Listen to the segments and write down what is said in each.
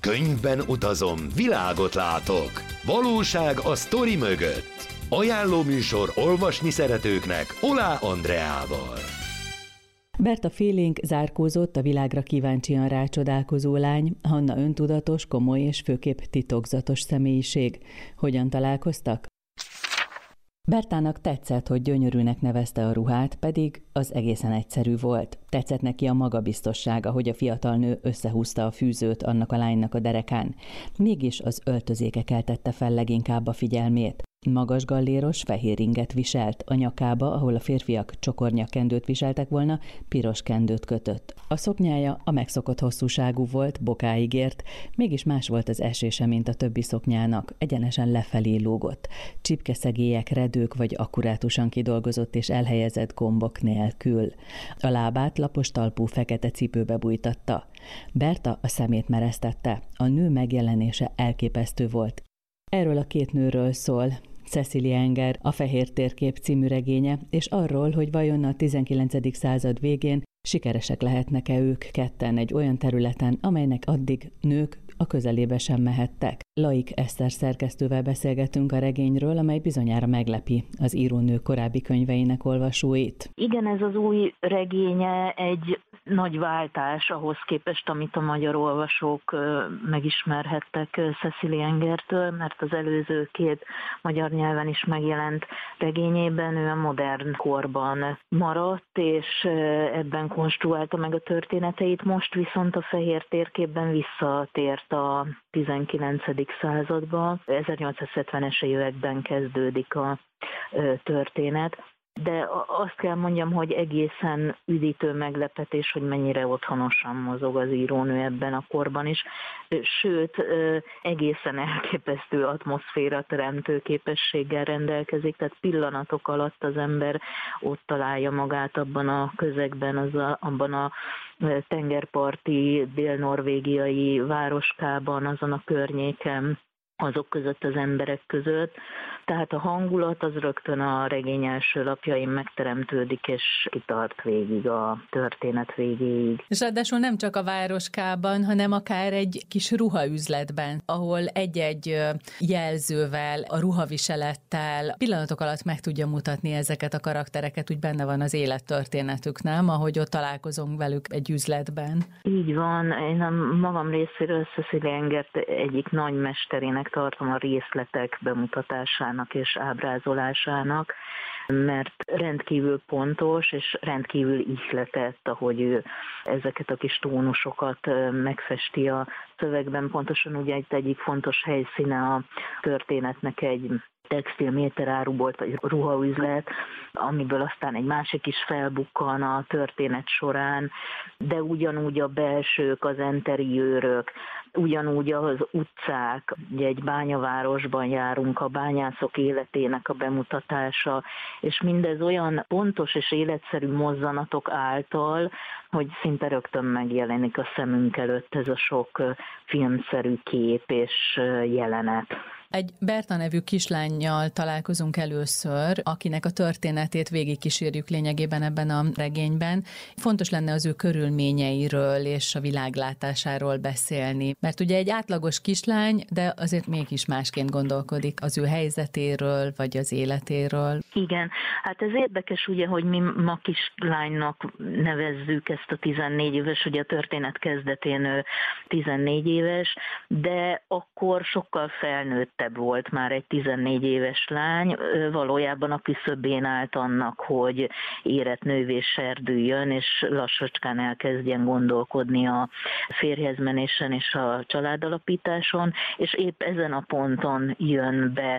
Könyvben utazom, világot látok. Valóság a sztori mögött. Ajánló műsor olvasni szeretőknek Olá Andreával. Berta félénk zárkózott, a világra kíváncsian rácsodálkozó lány, Hanna öntudatos, komoly és főképp titokzatos személyiség. Hogyan találkoztak? Bertának tetszett, hogy gyönyörűnek nevezte a ruhát, pedig az egészen egyszerű volt. Tetszett neki a magabiztossága, hogy a fiatal nő összehúzta a fűzőt annak a lánynak a derekán. Mégis az öltözéke keltette fel leginkább a figyelmét. Magas galléros, fehér inget viselt, a nyakába, ahol a férfiak csokornyakendőt viseltek volna, piros kendőt kötött. A szoknyája a megszokott hosszúságú volt, bokáig ért, mégis más volt az esése, mint a többi szoknyának, egyenesen lefelé lógott. Csipkeszegélyek, redők vagy akkurátusan kidolgozott és elhelyezett gombok nélkül. A lábát lapos talpú fekete cipőbe bújtatta. Berta a szemét meresztette, a nő megjelenése elképesztő volt. Erről a két nőről szól Cecilia Enger, a Fehér térkép című regénye, és arról, hogy vajon a 19. század végén sikeresek lehetnek-e ők ketten egy olyan területen, amelynek addig nők a közelébe sem mehettek. Laik Eszter szerkesztővel beszélgetünk a regényről, amely bizonyára meglepi az írónő korábbi könyveinek olvasóit. Igen, ez az új regénye egy nagy váltás ahhoz képest, amit a magyar olvasók megismerhettek Cecilia Engertől, mert az előző két magyar nyelven is megjelent regényében ő a modern korban maradt, és ebben konstruálta meg a történeteit, most viszont a Fehér térképben visszatért a 19. századba. 1870-es években kezdődik a történet. De azt kell mondjam, hogy egészen üdítő meglepetés, hogy mennyire otthonosan mozog az írónő ebben a korban is. Sőt, egészen elképesztő atmoszféra teremtő képességgel rendelkezik, tehát pillanatok alatt az ember ott találja magát abban a közegben, abban a tengerparti dél-norvégiai városkában, azon a környéken, azok között, az emberek között. Tehát a hangulat az rögtön a regény első lapjain megteremtődik, és kitart végig a történet végéig. És ráadásul nem csak a városkában, hanem akár egy kis ruhaüzletben, ahol egy-egy jelzővel, a ruhaviselettel pillanatok alatt meg tudja mutatni ezeket a karaktereket, úgy benne van az élettörténetük, nem? Ahogy ott találkozunk velük egy üzletben. Így van. Én a magam részéről Cecilia Engert egyik nagy mesterének tartom a részletek bemutatásának és ábrázolásának, mert rendkívül pontos és rendkívül ihletett, ahogy ő ezeket a kis tónusokat megfesti a szövegben. Pontosan ugye egyik fontos helyszíne a történetnek egy textil méterárubolt vagy ruhaüzlet, amiből aztán egy másik is felbukkan a történet során, de ugyanúgy a belsők, az enteriőrök, ugyanúgy az utcák, ugye egy bányavárosban járunk, a bányászok életének a bemutatása, és mindez olyan pontos és életszerű mozzanatok által, hogy szinte rögtön megjelenik a szemünk előtt ez a sok filmszerű kép és jelenet. Egy Berta nevű kislánnyal találkozunk először, akinek a történetét végigkísérjük lényegében ebben a regényben. Fontos lenne az ő körülményeiről és a világlátásáról beszélni, mert ugye egy átlagos kislány, de azért mégis másként gondolkodik az ő helyzetéről, vagy az életéről. Igen, hát ez érdekes ugye, hogy mi ma kislánynak nevezzük ezt a 14 éves, ugye a történet kezdetén ő 14 éves, de akkor sokkal felnőttebb volt már egy 14 éves lány, valójában a küszöbén állt annak, hogy érett nővé serdüljön, és lassacskán elkezdjen gondolkodni a férjhez menésen és a családalapításon, és épp ezen a ponton jön be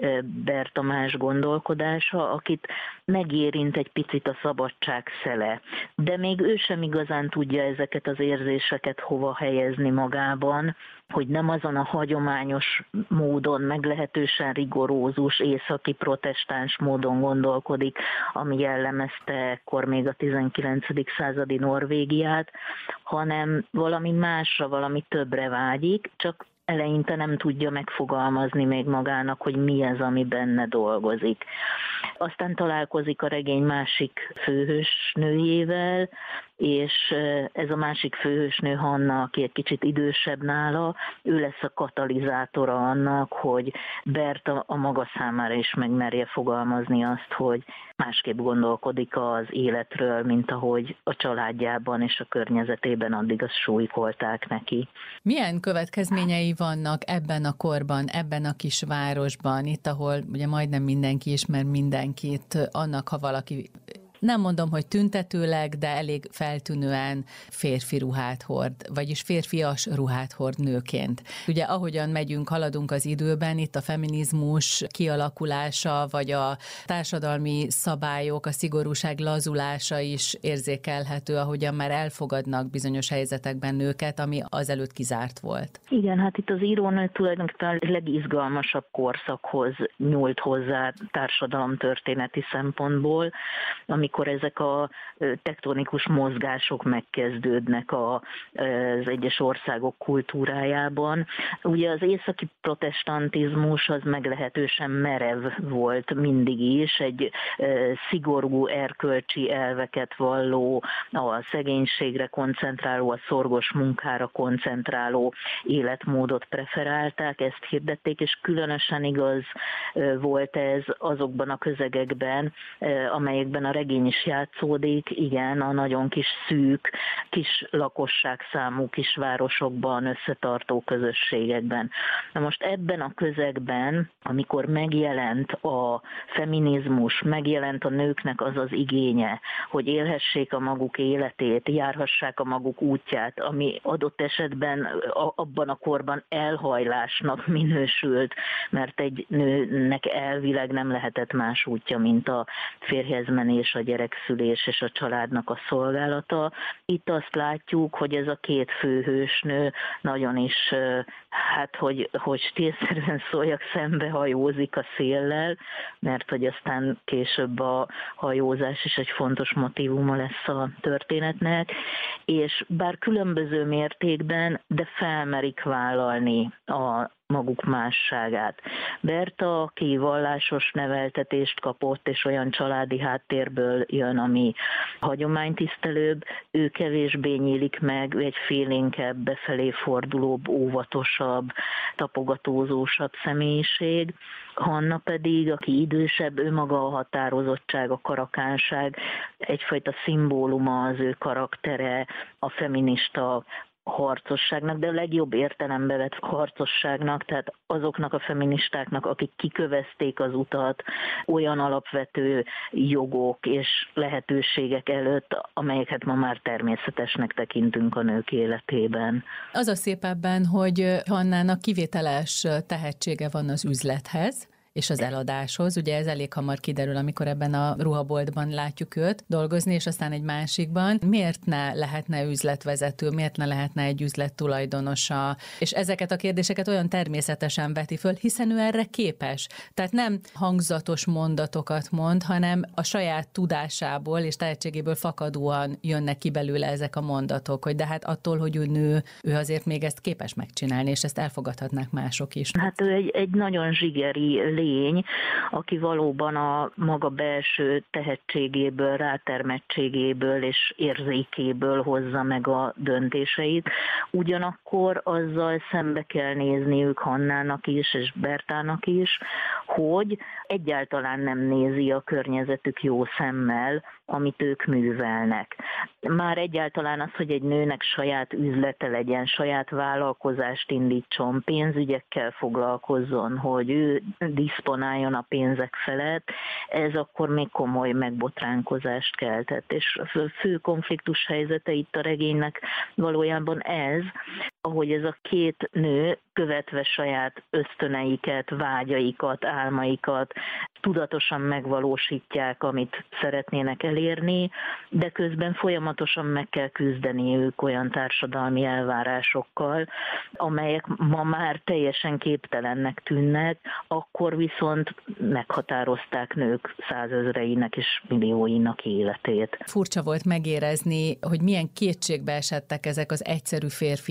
Berta más gondolkodása, akit megérint egy picit a szabadság szele. De még ő sem igazán tudja ezeket az érzéseket hova helyezni magában, hogy nem azon a hagyományos módon, meglehetősen rigorózus, északi protestáns módon gondolkodik, ami jellemezte ekkor még a 19. századi Norvégiát, hanem valami másra, valami többre vágyik, csak eleinte nem tudja megfogalmazni még magának, hogy mi ez, ami benne dolgozik. Aztán találkozik a regény másik főhősnőjével, és ez a másik főhősnő, Hanna, aki egy kicsit idősebb nála, ő lesz a katalizátora annak, hogy Berta a maga számára is megmerje fogalmazni azt, hogy másképp gondolkodik az életről, mint ahogy a családjában és a környezetében addig azt súlykolták neki. Milyen következményei vannak ebben a korban, ebben a kis városban, itt, ahol ugye majdnem mindenki ismer mindenkit, annak, ha valaki, nem mondom, hogy tüntetőleg, de elég feltűnően férfi ruhát hord, vagyis férfias ruhát hord nőként. Ugye ahogyan haladunk az időben, itt a feminizmus kialakulása, vagy a társadalmi szabályok, a szigorúság lazulása is érzékelhető, ahogyan már elfogadnak bizonyos helyzetekben nőket, ami azelőtt kizárt volt. Igen, hát itt az írónő tulajdonképpen a legizgalmasabb korszakhoz nyúlt hozzá társadalomtörténeti szempontból, amikor ezek a tektonikus mozgások megkezdődnek az egyes országok kultúrájában. Ugye az északi protestantizmus az meglehetősen merev volt mindig is, egy szigorú erkölcsi elveket valló, a szegénységre koncentráló, a szorgos munkára koncentráló életmódot preferálták, ezt hirdették, és különösen igaz volt ez azokban a közegekben, amelyekben a regény is játszódik, igen, a nagyon kis szűk, kis lakosságszámú kisvárosokban, összetartó közösségekben. Na most ebben a közegben, amikor megjelent a feminizmus, megjelent a nőknek az az igénye, hogy élhessék a maguk életét, járhassák a maguk útját, ami adott esetben abban a korban elhajlásnak minősült, mert egy nőnek elvileg nem lehetett más útja, mint a férjhez menés, a gyerekszülés és a családnak a szolgálata. Itt azt látjuk, hogy ez a két főhősnő nagyon is, hát hogy stílszerűen szóljak, szembehajózik a széllel, mert hogy aztán később a hajózás is egy fontos motívuma lesz a történetnek, és bár különböző mértékben, de felmerik vállalni a maguk másságát. Berta, aki vallásos neveltetést kapott, és olyan családi háttérből jön, ami hagyománytisztelőbb, ő kevésbé nyílik meg, ő egy félénkebb, befelé fordulóbb, óvatosabb, tapogatózósabb személyiség. Hanna pedig, aki idősebb, ő maga a határozottság, a karakánság, egyfajta szimbóluma az ő karaktere, a feminista harcosságnak, de a legjobb értelembe vett harcosságnak, tehát azoknak a feministáknak, akik kikövezték az utat olyan alapvető jogok és lehetőségek előtt, amelyeket ma már természetesnek tekintünk a nők életében. Az a szép ebben, hogy Hannának kivételes tehetsége van az üzlethez, és az eladáshoz. Ugye ez elég hamar kiderül, amikor ebben a ruhaboltban látjuk őt dolgozni, és aztán egy másikban. Miért ne lehetne üzletvezető, miért ne lehetne egy üzlet tulajdonosa? És ezeket a kérdéseket olyan természetesen veti föl, hiszen ő erre képes. Tehát nem hangzatos mondatokat mond, hanem a saját tudásából és tehetségéből fakadóan jönnek ki belőle ezek a mondatok, hogy de hát attól, hogy ő nő, ő azért még ezt képes megcsinálni, és ezt elfogadhatnák mások is. Hát ő egy nagyon zsigeri lény, aki valóban a maga belső tehetségéből, rátermettségéből és érzékéből hozza meg a döntéseit. Ugyanakkor azzal szembe kell nézniük Hannának is, és Bertának is, hogy egyáltalán nem nézi a környezetük jó szemmel, amit ők művelnek. Már egyáltalán az, hogy egy nőnek saját üzlete legyen, saját vállalkozást indítson, pénzügyekkel foglalkozzon, hogy ő diszponáljon a pénzek felett, ez akkor még komoly megbotránkozást keltett. És a fő konfliktus helyzete itt a regénynek valójában ez, ahogy ez a két nő követve saját ösztöneiket, vágyaikat, álmaikat tudatosan megvalósítják, amit szeretnének elérni, de közben folyamatosan meg kell küzdeniük olyan társadalmi elvárásokkal, amelyek ma már teljesen képtelennek tűnnek, akkor viszont meghatározták nők százezreinek és millióinak életét. Furcsa volt megérezni, hogy milyen kétségbe esettek ezek az egyszerű férfiak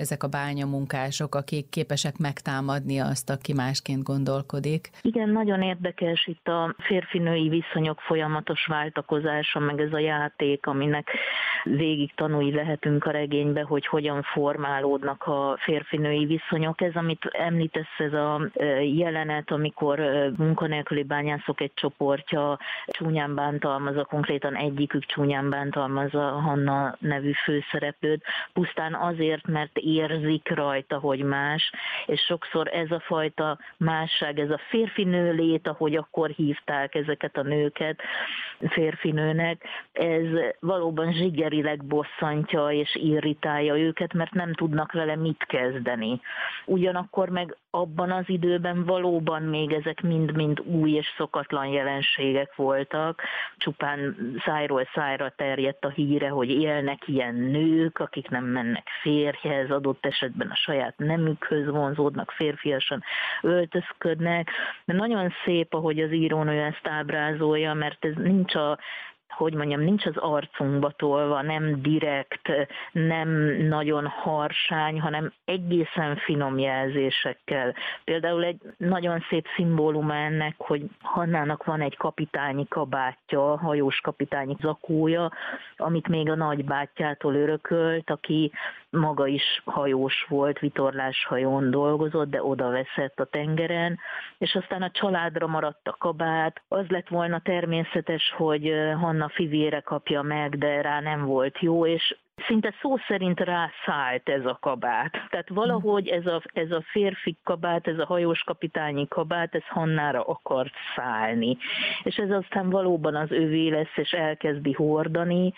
ezek a bányamunkások, akik képesek megtámadni azt, aki másként gondolkodik. Igen, nagyon érdekes itt a férfi-női viszonyok folyamatos váltakozása, meg ez a játék, aminek végig tanulni lehetünk a regénybe, hogy hogyan formálódnak a férfi-női viszonyok. Ez, amit említesz, ez a jelenet, amikor munkanélküli bányászok egy csoportja csúnyán bántalmazza, konkrétan egyikük csúnyán bántalmazza Hanna nevű főszereplőt, pusztán azért, mert érzik rajta, hogy más, és sokszor ez a fajta másság, ez a férfi-nő lét, ahogy akkor hívták ezeket a nőket férfinőnek, ez valóban zsigerileg bosszantja és irritálja őket, mert nem tudnak vele mit kezdeni. Ugyanakkor meg abban az időben valóban még ezek mind-mind új és szokatlan jelenségek voltak. Csupán szájról szájra terjedt a híre, hogy élnek ilyen nők, akik nem mennek férjhez, adott esetben a saját nemükhöz vonzódnak, férfiasan öltözködnek. De nagyon szép, ahogy az írónő ezt ábrázolja, mert ez nincs nincs az arcunkba tolva, nem direkt, nem nagyon harsány, hanem egészen finom jelzésekkel. Például egy nagyon szép szimbóluma ennek, hogy Hannának van egy kapitányi kabátja, hajós kapitányi zakója, amit még a nagybátyjától örökölt, aki maga is hajós volt, vitorláshajón dolgozott, de odaveszett a tengeren, és aztán a családra maradt a kabát. Az lett volna természetes, hogy Hanna fivére kapja meg, de rá nem volt jó, és szinte szó szerint rászállt ez a kabát. Tehát valahogy ez a férfi kabát, ez a hajós kapitányi kabát, ez Hannára akart szállni. És ez aztán valóban az övé lesz, és elkezdi hordani,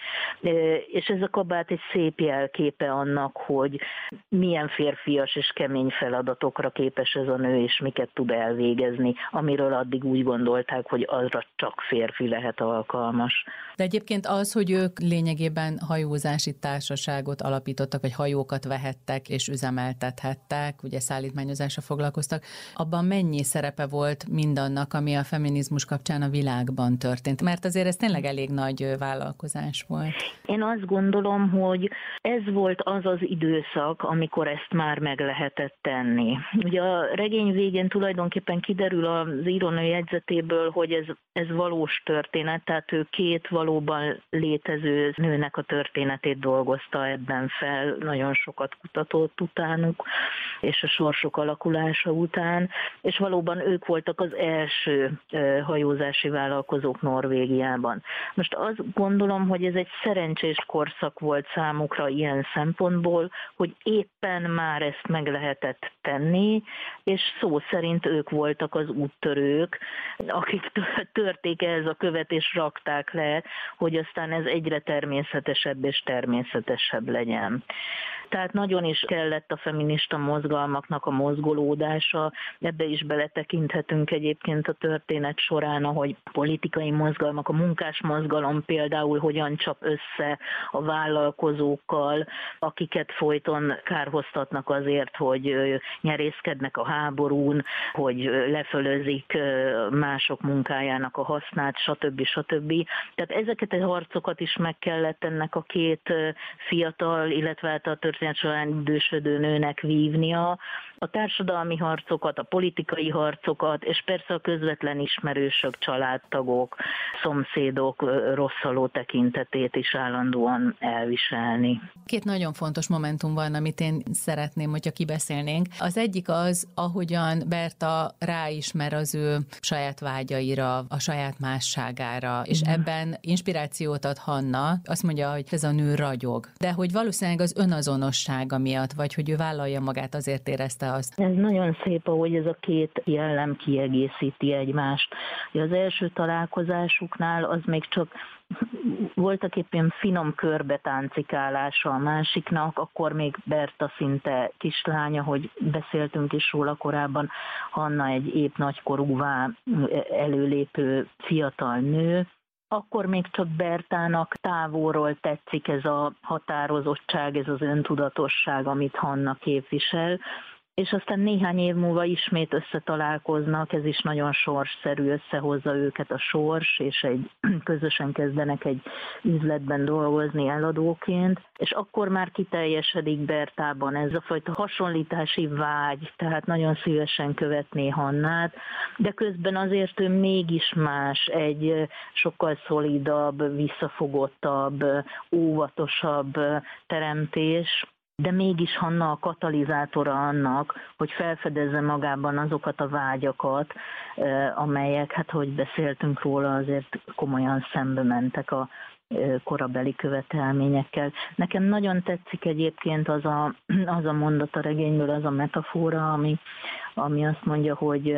és ez a kabát egy szép jelképe annak, hogy milyen férfias és kemény feladatokra képes ez a nő, és miket tud elvégezni, amiről addig úgy gondolták, hogy arra csak férfi lehet alkalmas. De egyébként az, hogy ők lényegében hajózási társaságot alapítottak, vagy hajókat vehettek és üzemeltethettek, ugye szállítmányozásra foglalkoztak, abban mennyi szerepe volt mindannak, ami a feminizmus kapcsán a világban történt? Mert azért ez tényleg elég nagy vállalkozás volt. Én azt gondolom, hogy ez volt az az időszak, amikor ezt már meg lehetett tenni. Ugye a regény végén tulajdonképpen kiderül az írónő jegyzetéből, hogy ez valós történet, tehát ő két valóban létező nőnek a történetét dolgozta ebben fel, nagyon sokat kutatott utánuk, és a sorsok alakulása után, és valóban ők voltak az első hajózási vállalkozók Norvégiában. Most azt gondolom, hogy ez egy szerencsés korszak volt számukra ilyen szempontból, hogy éppen már ezt meg lehetett tenni, és szó szerint ők voltak az úttörők, akik törték ehhez a követ és rakták le, hogy aztán ez egyre természetesebb és természetesebb legyen. Tehát nagyon is kellett a feminista mozgalmaknak a mozgolódása, ebbe is beletekinthetünk egyébként a történet során, ahogy politikai mozgalmak, a munkásmozgalom például hogyan csap össze a vállalkozókkal, akiket folyton kárhoztatnak azért, hogy nyerészkednek a háborún, hogy lefölözik mások munkájának a hasznát, stb. Tehát ezeket a harcokat is meg kellett ennek a két fiatal, illetve a történet során idősödő nőnek vívnia, a társadalmi harcokat, a politikai harcokat, és persze a közvetlen ismerősök, családtagok, szomszédok rosszaló tekintetét is állandóan elviselni. Két nagyon fontos momentum van, amit én szeretném, hogyha kibeszélnénk. Az egyik az, ahogyan Berta ráismer az ő saját vágyaira, a saját másságára, és ebben inspirációt ad Hanna, azt mondja, hogy ez a nő ragyog, de hogy valószínűleg az önazonossága miatt, vagy hogy ő vállalja magát, azért érezte azt. Ez nagyon szép, ahogy ez a két jellem kiegészíti egymást. Az első találkozásuknál az még csak voltak éppen finom körbetáncikálása a másiknak, akkor még Berta szinte kislánya, hogy beszéltünk is róla korábban, Hanna egy épp nagykorúvá előlépő fiatal nő, akkor még csak Bertának távolról tetszik ez a határozottság, ez az öntudatosság, amit Hanna képvisel, és aztán néhány év múlva ismét összetalálkoznak, ez is nagyon sorsszerű, összehozza őket a sors, és közösen kezdenek egy üzletben dolgozni eladóként, és akkor már kiteljesedik Bertában ez a fajta hasonlítási vágy, tehát nagyon szívesen követné Hannát, de közben azért ő mégis más, egy sokkal szolidabb, visszafogottabb, óvatosabb teremtés, de mégis Hanna a katalizátora annak, hogy felfedezze magában azokat a vágyakat, amelyek, hát hogy beszéltünk róla, azért komolyan szembe mentek a korabeli követelményekkel. Nekem nagyon tetszik egyébként az a mondat a regényből, az a metafora, ami azt mondja, hogy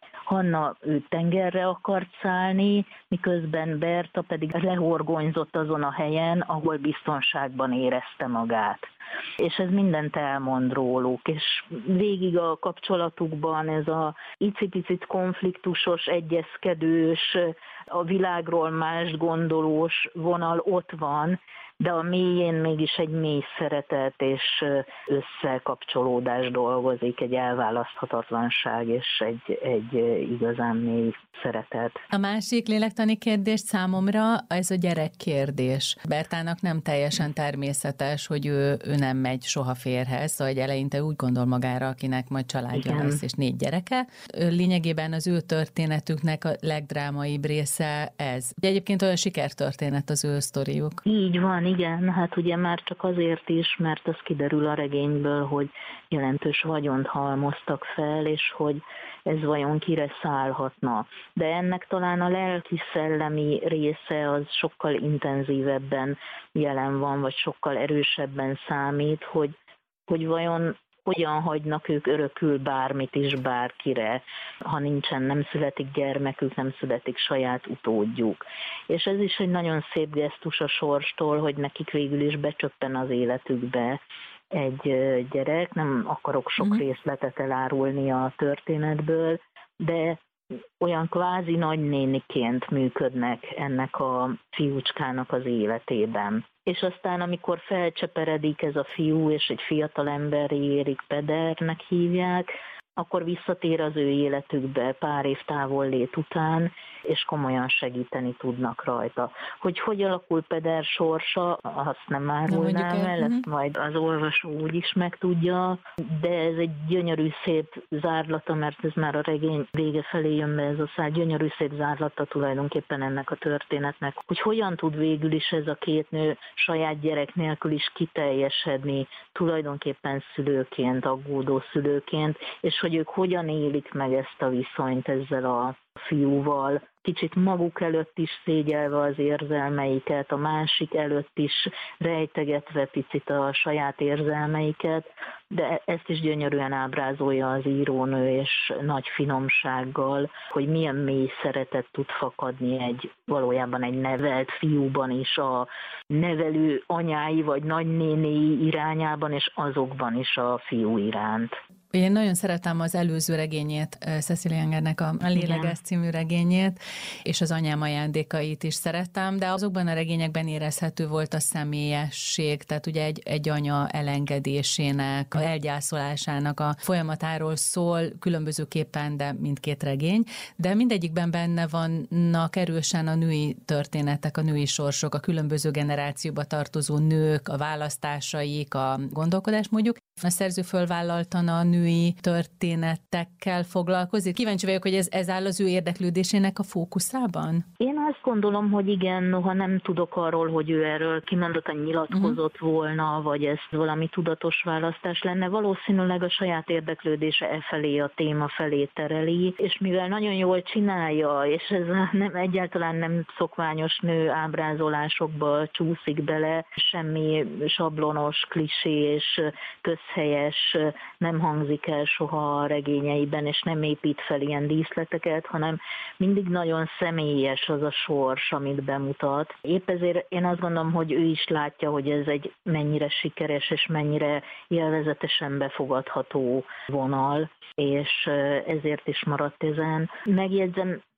Hanna ő tengerre akart szállni, miközben Berta pedig lehorgonyzott azon a helyen, ahol biztonságban érezte magát. És ez mindent elmond róluk, és végig a kapcsolatukban ez a icipicit konfliktusos, egyezkedős, a világról mást gondolós vonal ott van, de a mélyén mégis egy mély szeretet és összekapcsolódás dolgozik, egy elválaszthatatlanság és egy igazán mély szeretet. A másik lélektani kérdés számomra ez a gyerekkérdés. Bertának nem teljesen természetes, hogy ő nem megy soha férhez, szóval eleinte úgy gondol magára, akinek majd családja lesz és 4 gyereke. Lényegében az ő történetüknek a legdrámaibb része ez. Egyébként olyan sikertörténet az ő sztoriuk. Így van, igen, hát ugye már csak azért is, mert az kiderül a regényből, hogy jelentős vagyont halmoztak fel, és hogy ez vajon kire szállhatna. De ennek talán a lelki-szellemi része az sokkal intenzívebben jelen van, vagy sokkal erősebben számít, hogy vajon hogyan hagynak ők örökül bármit is bárkire, ha nem születik gyermekük, nem születik saját utódjuk. És ez is egy nagyon szép gesztus a sorstól, hogy nekik végül is becsöppen az életükbe egy gyerek, nem akarok sok részletet elárulni a történetből, de olyan kvázi nagynéniként működnek ennek a fiúcskának az életében. És aztán, amikor felcseperedik ez a fiú, és egy fiatal emberré érik, Pedernek hívják, akkor visszatér az ő életükbe pár év távollét után, és komolyan segíteni tudnak rajta. Hogy alakul Peder sorsa, azt nem árulnám el, ezt majd az olvasó úgyis megtudja, de ez egy gyönyörű szép zárlata, mert ez már a regény vége felé jön be ez a szál, gyönyörű szép zárlata tulajdonképpen ennek a történetnek, hogy hogyan tud végül is ez a 2 nő saját gyerek nélkül is kiteljesedni, tulajdonképpen szülőként, aggódó szülőként, és hogy ők hogyan élik meg ezt a viszonyt ezzel a fiúval, kicsit maguk előtt is szégyelve az érzelmeiket, a másik előtt is rejtegetve picit a saját érzelmeiket, de ezt is gyönyörűen ábrázolja az írónő, és nagy finomsággal, hogy milyen mély szeretet tud fakadni valójában egy nevelt fiúban is, a nevelő anyái vagy nagynénéi irányában, és azokban is a fiú iránt. Én nagyon szeretem az előző regényét, Cecilia Engernek a Lélegez című regényét, és az Anyám ajándékait is szerettem, de azokban a regényekben érezhető volt a személyesség, tehát ugye egy anya elengedésének, a elgyászolásának a folyamatáról szól különbözőképpen, de mindkét regény, de mindegyikben benne vannak erősen a női történetek, a női sorsok, a különböző generációba tartozó nők, a választásaik, a gondolkodásmódjuk. A szerző fölvállaltan a női történetekkel foglalkozik. Kíváncsi vagyok, hogy ez áll az ő érdeklődésének a fókuszában? Én azt gondolom, hogy igen, noha nem tudok arról, hogy ő erről kimondottan nyilatkozott volna, vagy ez valami tudatos választás lenne. Valószínűleg a saját érdeklődése felé, a téma felé tereli, és mivel nagyon jól csinálja, és ez egyáltalán nem szokványos nő ábrázolásokba csúszik bele, semmi sablonos, klisés, közhelyes nem hangzik el soha a regényeiben, és nem épít fel ilyen díszleteket, hanem mindig nagyon személyes az a sors, amit bemutat. Épp ezért én azt gondolom, hogy ő is látja, hogy ez egy mennyire sikeres és mennyire élvezetesen befogadható vonal, és ezért is maradt ezen. Megjegyzem,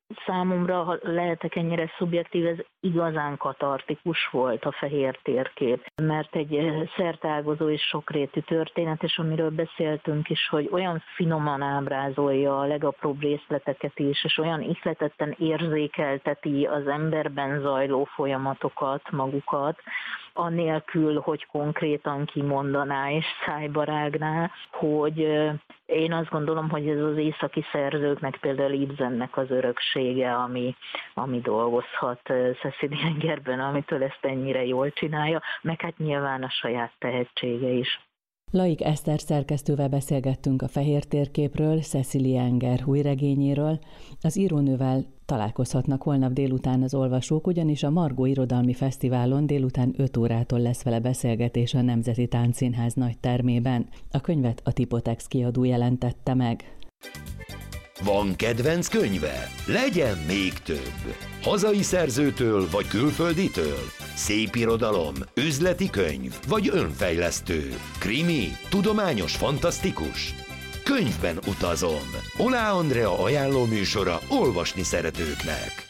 Számomra, ha lehetek ennyire szubjektív, ez igazán katartikus volt a Fehér térkép, mert egy szerteágazó és sokrétű történet, és amiről beszéltünk is, hogy olyan finoman ábrázolja a legapróbb részleteket is, és olyan ihletetten érzékelteti az emberben zajló folyamatokat, magukat, anélkül, hogy konkrétan kimondaná és szájba rágná, hogy én azt gondolom, hogy ez az északi szerzőknek, például Ibsennek az öröksége, ami dolgozhat Cecil Engerben, amitől ezt ennyire jól csinálja, meg hát nyilván a saját tehetsége is. Laik Eszter szerkesztővel beszélgettünk a Fehér térképről, Cecil Enger új regényéről. Az írónővel találkozhatnak holnap délután az olvasók, ugyanis a Margó Irodalmi Fesztiválon délután 5 órától lesz vele beszélgetés a Nemzeti Táncszínház nagy termében. A könyvet a Tipotex kiadó jelentette meg. Van kedvenc könyve? Legyen még több! Hazai szerzőtől vagy külfölditől? Szépirodalom, üzleti könyv vagy önfejlesztő? Krimi, tudományos, fantasztikus? Könyvben utazom. Oláh Andrea ajánló műsora olvasni szeretőknek.